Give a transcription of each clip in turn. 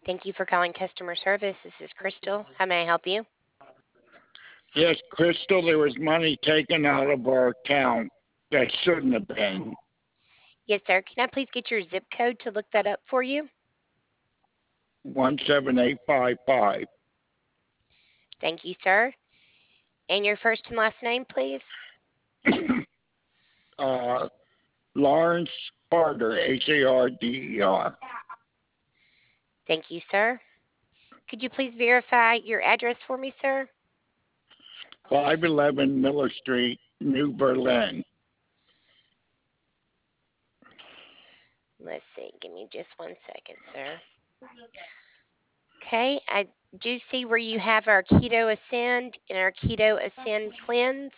Thank you for calling customer service. This is Crystal. How may I help you? Yes, Crystal, there was money taken out of our account that shouldn't have been. Yes, sir. Can I please get your zip code to look that up for you? 17855. Thank you, sir. And your first and last name, please? Lawrence Harder, Harder. Thank you, sir. Could you please verify your address for me, sir? 511 Miller Street, New Berlin. Let's see. Give me just 1 second, sir. Okay. I do see where you have our Keto Ascend and our Keto Ascend Cleanse.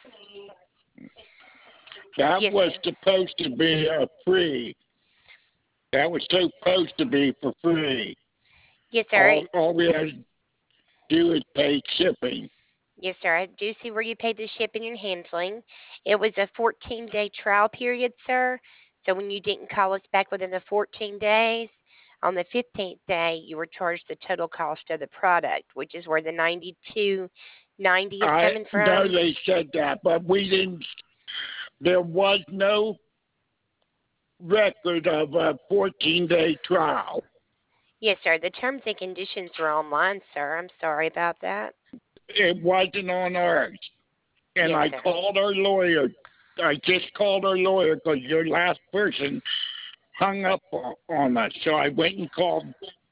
That Yes, was sir. supposed to be free. That was supposed to be for free. Yes, sir. All we had to do is pay shipping. Yes, sir. I do see where you paid the shipping and handling. It was a 14-day trial period, sir. So when you didn't call us back within the 14 days, on the 15th day, you were charged the total cost of the product, which is where the 92.90 is I coming know from. they said that, but we didn't. There was no record of a 14-day trial. Yes, sir. The terms and conditions are online, sir. I'm sorry about that. It wasn't on ours. And Yes, I sir. called our lawyer. I just called our lawyer because your last person hung up on us. So I went and called.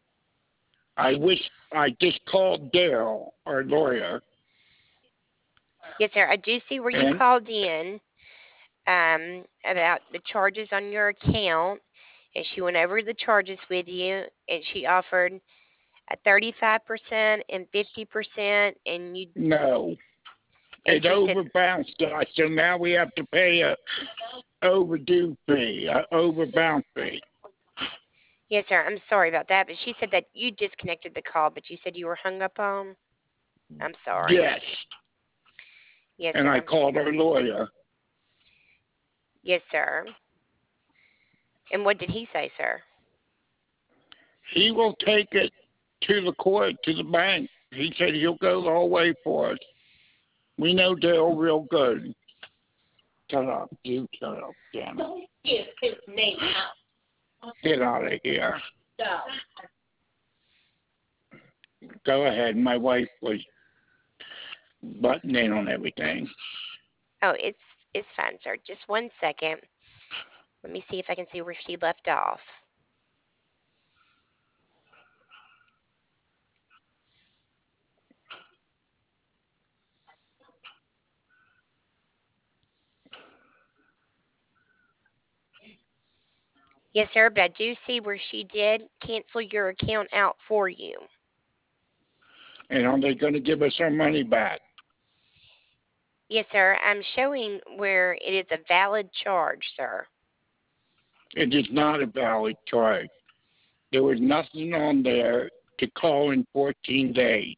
I just called Daryl, our lawyer. Yes, sir. I do see where you And called in about the charges on your account, and she went over the charges with you, and she offered a 35% and 50%, no, and it she said, overbounced us. So now we have to pay a overdue fee, a overbound fee. yes, sir, I'm sorry about that, but she said that you disconnected the call, but you said you were hung up on. I'm sorry. Yes. Yes, And I sir. called our lawyer. Yes, sir. And what did he say, sir? He will take it to the court, to the bank. He said he'll go the whole way for us. We know Dale real good. Shut up. You shut up, damn it. Get his name out. Get out of here. No. Go ahead. My wife was butting in on everything. Oh, it's fine, sir. Just 1 second. Let me see if I can see where she left off. Yes, sir, but I do see where she did cancel your account out for you. And are they going to give us our money back? Yes, sir. I'm showing where it is a valid charge, sir. It is not a valid charge. There was nothing on there to call in 14 days.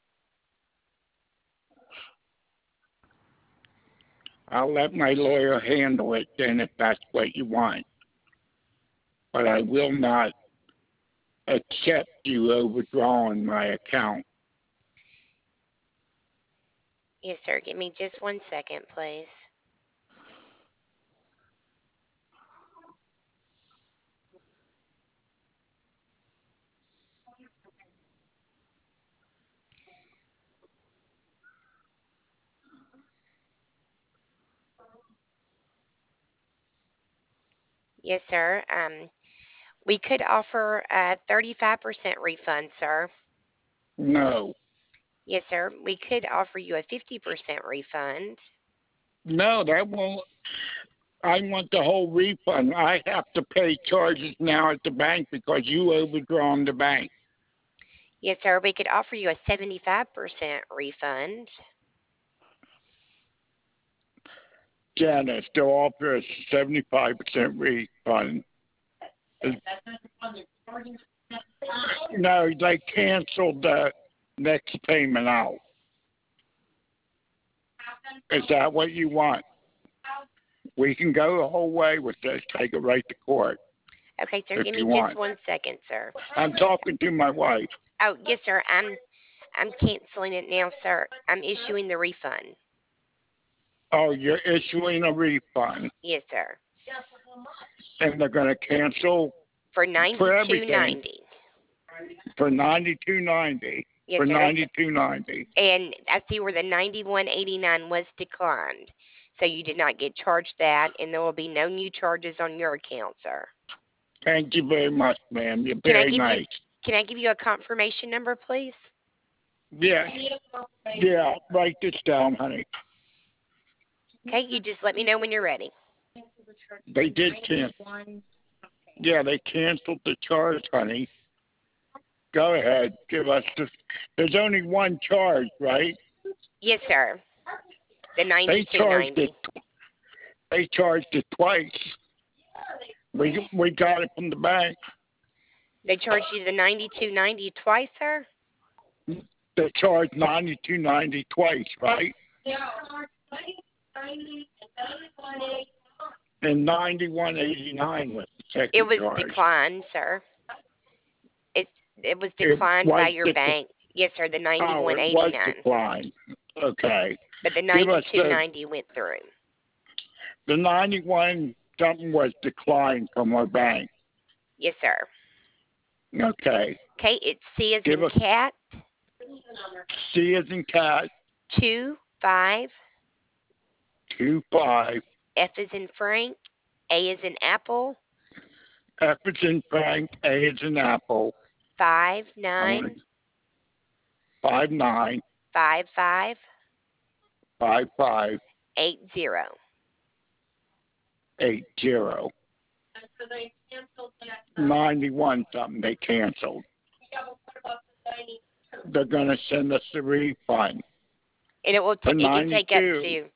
I'll let my lawyer handle it then if that's what you want. But I will not accept you overdrawing my account. Yes, sir. Give me just 1 second, please. Yes, sir. We could offer a 35% refund, sir. No. Yes, sir. We could offer you a 50% refund. No, that won't. I want the whole refund. I have to pay charges now at the bank because you overdrawn the bank. Yes, sir. We could offer you a 75% refund. Janice, they'll offer us 75% refund. No, they canceled the next payment out. Is that what you want? We can go the whole way with this. Take it right to court. Okay, sir. if Give me you just want. 1 second, sir. I'm talking to my wife. Oh, yes, sir. I'm canceling it now, sir. I'm issuing the refund. Oh, you're issuing a refund, Yes, sir. and they're going to cancel For for everything $92.90. for $92.90. Yes, For sir. That's, $92.90. and I see where the $91.89 was declined. So you did not get charged that, and there will be no new charges on your account, sir. Thank you very much, ma'am. You're Can I very give you nice. Can I give you a confirmation number, please? Yeah, yeah. Write this down, honey. Okay, you just let me know when you're ready. They did cancel. Yeah, they canceled the charge, honey. Go ahead. Give us the. There's only one charge, right? Yes, sir. The They charged $92.90. it. They charged it twice. We got it from the bank. They charged you the $92.90 twice, sir? They charged $92.90 twice, right? And $91.89 was the second It was charge. declined, sir. It was It declined by was your bank. Yes, sir, the Oh, it was $91.89. declined. Okay. But the Give us $92.90 went through. the 91 something was declined from our bank. Yes, sir. Okay. Okay, it's C as Give in us cat, C as in cat, 25, 25, F as in Frank, A as in apple, F as in Frank, A as in Apple, 59, 59, 55, 55, 80. 80. 91 something they canceled. They're going to send us a refund. And it For can take up 92. to,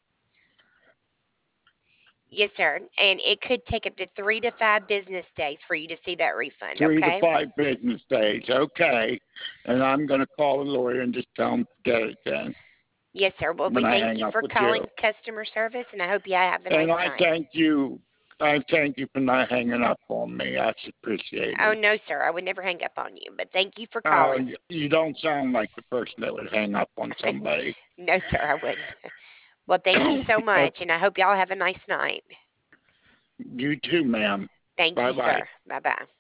yes, sir. And it could take up to 3 to 5 business days for you to see that refund, 3 okay? to 5 business days. Okay. And I'm going to call a lawyer and just tell him to get it then. Yes, sir. Well, we When I thank hang you up for with calling you. customer service, and I hope you have a nice And I night. thank you. I thank you for not hanging up on me. That's appreciated. Oh, no, sir. I would never hang up on you, but thank you for Oh, calling. you don't sound like the person that would hang up on somebody. No, sir, I wouldn't. Well, thank you so much, and I hope y'all have a nice night. You too, ma'am. Thank you, Bye-bye. sir. Bye-bye.